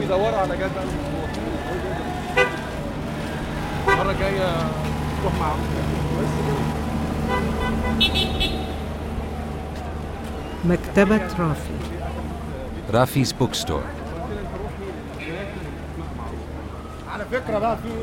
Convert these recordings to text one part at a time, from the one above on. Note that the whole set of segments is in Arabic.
بيدوروا على جد المره الجايه تروح معاهم بس كده. مكتبة رافي. رافي's bookstore. على فكرة بقى في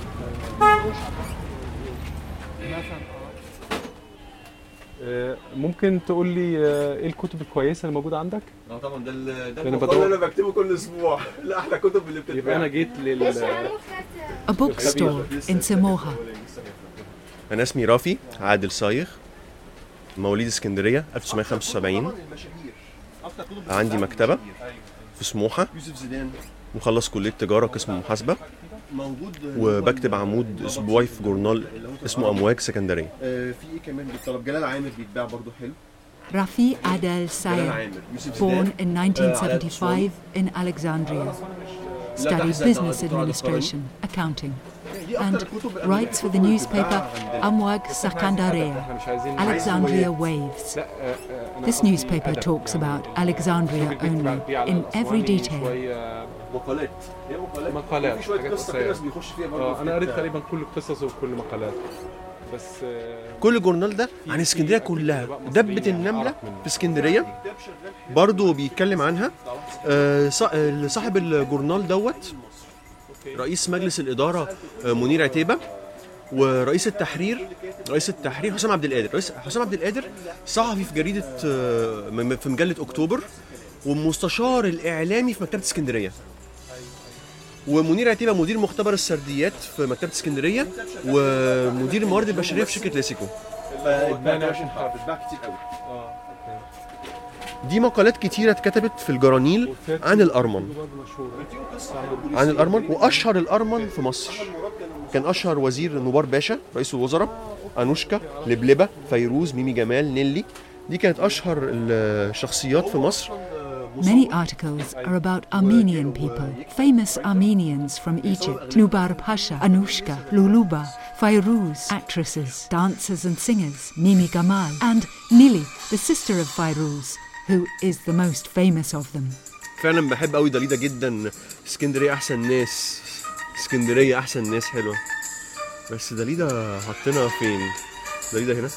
ممكن تقول لي ايه الكتب الكويسه اللي موجوده عندك؟ طبعا ده المقال اللي انا بكتبه كل اسبوع. لا احلى كتب اللي بتتباع. يبقى انا جيت A bookstore in Samoa. انا اسمي رافي عادل صايغ، مواليد اسكندريه 1975. عندي مكتبه في سموحه، مخلص كليه تجاره قسم محاسبه، وبكتب عمود اسبوعي في جورنال اسمه امواج اسكندريه. في ايه كمان بالطلب؟ جلال عامر بيتباع برضه حلو. Rafi Adel Sayer, born in 1975 in Alexandria, studied business administration, accounting, and writes for the newspaper Amwag Sakandarea, Alexandria Waves. This newspaper talks about Alexandria only, in every detail. مقالات انا قريت تقريبا كل القصص وكل مقالات بس كل جورنال ده عن اسكندريه كلها. دبة النمله في اسكندريه برضو بيتكلم عنها. صاحب الجورنال دوت رئيس مجلس الاداره منير عتيبه، ورئيس التحرير حسام عبد القادر. رئيس حسام عبد القادر صحفي في جريده في مجله اكتوبر، ومستشار الاعلامي في مكتبه اسكندريه. ومنير عتيبه مدير مختبر السرديات في مكتبه اسكندريه، ومدير الموارد البشريه في شركه لاسيكو. دي مقالات كتيره اتكتبت في الجرانيل عن الارمن، واشهر الارمن في مصر كان اشهر وزير نوبار باشا رئيس الوزراء، انوشكا، لبلبه، فيروز، ميمي جمال، نيلي. دي كانت اشهر الشخصيات في مصر. Many articles are about Armenian people, famous Armenians from Egypt, Nubar Pasha, Anushka, Luluba, Fayrouz, actresses, dancers and singers, Mimi Gamal, and Nili, the sister of Fayrouz, who is the most famous of them. فعلا بحب قوي داليدا جدا. اسكندريه احسن ناس حلوه. بس داليدا حطينا فين؟ داليدا هنا.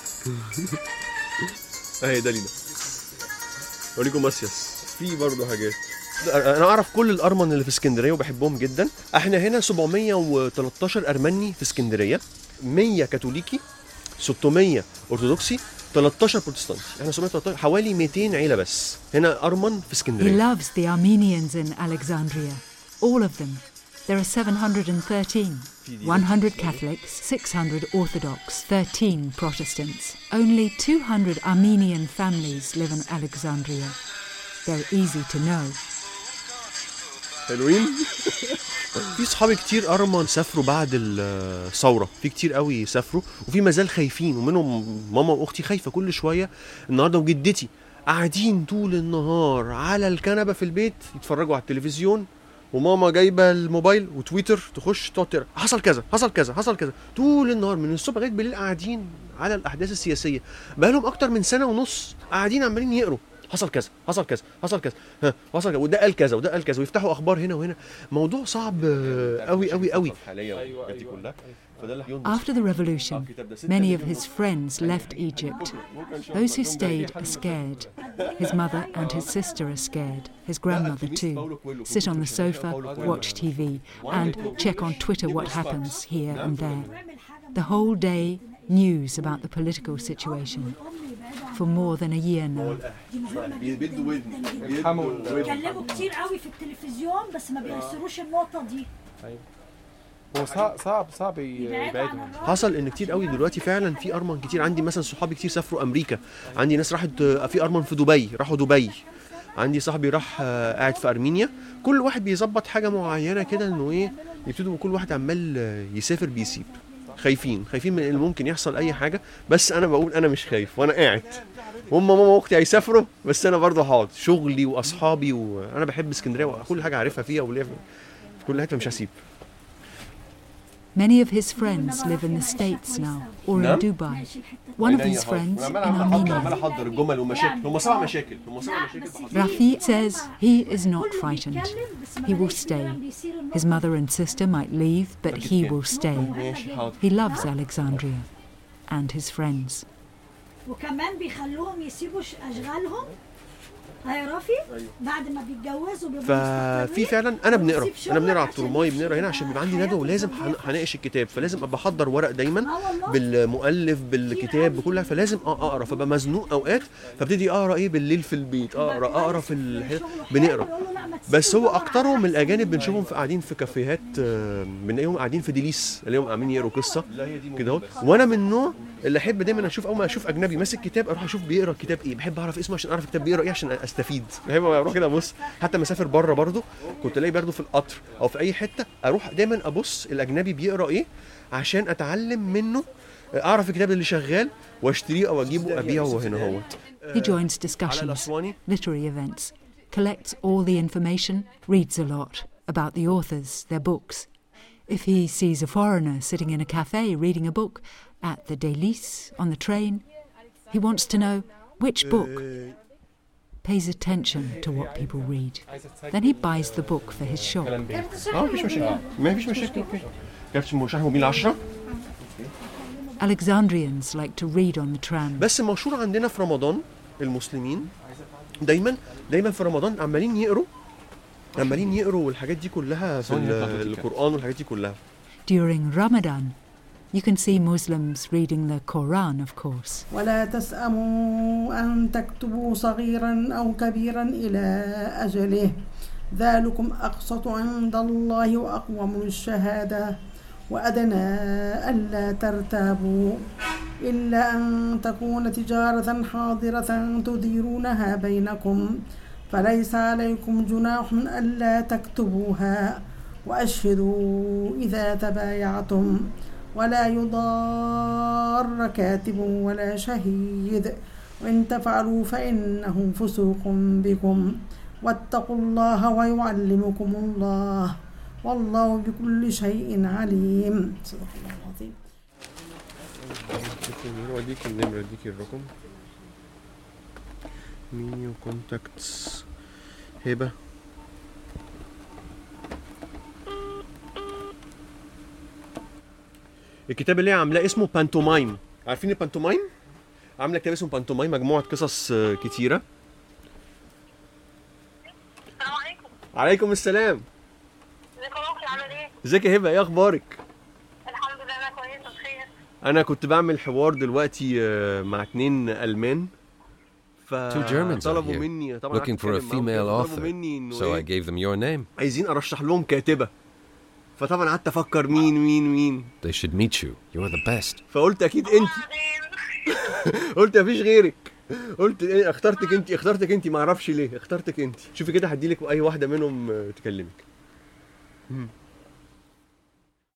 اهي داليدا. اوريكم ماسياس في برضه حاجات. انا اعرف كل الارمن اللي في اسكندريه وبحبهم جدا. احنا هنا 713 ارمني في اسكندريه، 100 كاثوليكي، 600 ارثوذكسي، 13 بروتستانتي. احنا 713 حوالي 200 عيله بس هنا ارمن في اسكندريه. He loves the Armenians in Alexandria, all of them. There are 713, 100 Catholics, 600 Orthodox, 13 Protestants. Only 200 Armenian families live in Alexandria. They're easy to know. حلوين. في صحابي كتير أرمن سافروا بعد الثورة، في كتير قوي سافروا، وفي مازال خايفين، ومنهم ماما وأختي خايفة كل شوية. النهاردة وجدتي قاعدين طول النهار على الكنبة في البيت يتفرجوا على التلفزيون، وماما جايبة الموبايل وتويتر تخش تقعد تقرا حصل كذا طول النهار من الصبح لغاية بالليل قاعدين على الأحداث السياسية. بقالهم أكتر من سنة ونص قاعدين عمالين يقروا حصل كذا وده قال كذا ويفتحوا اخبار هنا وهنا. موضوع صعب قوي. After the revolution, many of his friends left Egypt. Those who stayed are scared. His mother and his sister are scared. His grandmother too. Sit on the sofa, watch TV, and check on Twitter what happens here and there. The whole day, news about the political situation. For more than a year now. بيتكلموا كتير قوي في التلفزيون بس ما بيأثروش النقطة دي. هو صعب يبعدهم. حصل ان كتير قوي دلوقتي فعلا في ارمن كتير. عندي مثلا صحابي كتير سافروا امريكا، عندي ناس راحت في ارمن في دبي، راحوا دبي. عندي صاحبي راح قاعد في ارمينيا. كل واحد بيظبط حاجه معينه كده انه ايه يبتدوا كل واحد عمال يسافر بيسيب. خايفين من اللي ممكن يحصل اي حاجه، بس انا بقول انا مش خايف وانا قاعد. هم ماما واختي هيسافروا بس انا برضه هقعد شغلي واصحابي، وانا بحب اسكندريه وكل حاجه عارفها فيها وليها في كل حته مش هسيب. Many of his friends live in the States now or in Dubai. One of his friends in Armenia. Rafi says he is not frightened. He will stay. His mother and sister might leave, but he will stay. He loves Alexandria and his friends. وكمان بيخلوهم يسيبوا اشغالهم. ففي فعلا انا بنقرا على الترماي، بنقرا هنا عشان بيبقى عندي ندوه ولازم هناقش الكتاب، فلازم ابقى بحضر ورق دايما بالمؤلف بالكتاب بكل، فلازم اقرا، فبقى مزنوق اوقات فابتدي اقرا ايه بالليل في البيت، اقرا في بنقرا. بس هو اكترهم الاجانب بنشوفهم قاعدين في كافيهات، بنلاقيهم قاعدين في ديليس، الاقيهم عاملين يقروا قصه كده اهو. وانا من النوع اللي احب دايما اشوف، اول ما اشوف اجنبي ماسك كتاب اروح اشوف بيقرا الكتاب ايه، بحب اعرف اسمه عشان اعرف الكتاب بيقرا ايه عشان استفيد. بحب اروح كده ابص، حتى مسافر بره برضو كنت الاقي برضو في القطر او في اي حته اروح دايما ابص الاجنبي بيقرا ايه عشان اتعلم منه، اعرف الكتاب اللي شغال واشتريه او اجيبه ابيعه هنا هو. He joins discussions, literary events, collects all the information, reads a lot about the authors, their books. If he sees a foreigner sitting in a cafe reading a book at the Délices on the train, he wants to know which book, pays attention to what people read. Then he buys the book for his shop. Alexandrians like to read on the tram. بس مشهور عندنا في رمضان المسلمين دايما في رمضان عمالين يقروا والحاجات دي كلها في القرآن والحاجات دي كلها. During Ramadan, you can see Muslims reading the Quran, of course. ولا تسأموا أن تكتبوا صغيرا أو كبيرا إلى أجله ذلكم أقسط عند الله وأقوم للشهادة وأدنى ألا ترتابوا إلا أن تكون تجارة حاضرة تديرونها بينكم فليس عليكم جناح ألا تكتبوها وأشهدوا إذا تبايعتم ولا يضار كاتب ولا شهيد وإن تفعلوا فإنه فسوق بكم واتقوا الله ويعلمكم الله والله بكل شيء عليم. صدق الله العظيم. وديك النمرة، وديك الرقم. مينيو كونتاكتس هبة. الكتاب اللي هي عاملاه اسمه بانتومايم. عارفين البانتومايم؟ عامله كتاب اسمه بانتومايم، مجموعه قصص كتيره. السلام عليكم. عليكم السلام. ازيك يا روحي، عامل ايه؟ ازيك يا هبه، ايه اخبارك؟ الحمد لله انا كويسه بخير. انا كنت بعمل حوار دلوقتي مع 2 ألمان. Two Germans are طلبوا here, مني طبعا looking for a female author, so I gave them your name. عايزين ارشح لهم كاتبه، فطبعا قعدت افكر مين. They should meet you. You're the best. فقلت اكيد انت. قلت مفيش غيرك. قلت ايه، اخترتك انت ما اعرفش ليه اخترتك انت. شوفي كده هديلك اي واحده منهم تكلمك.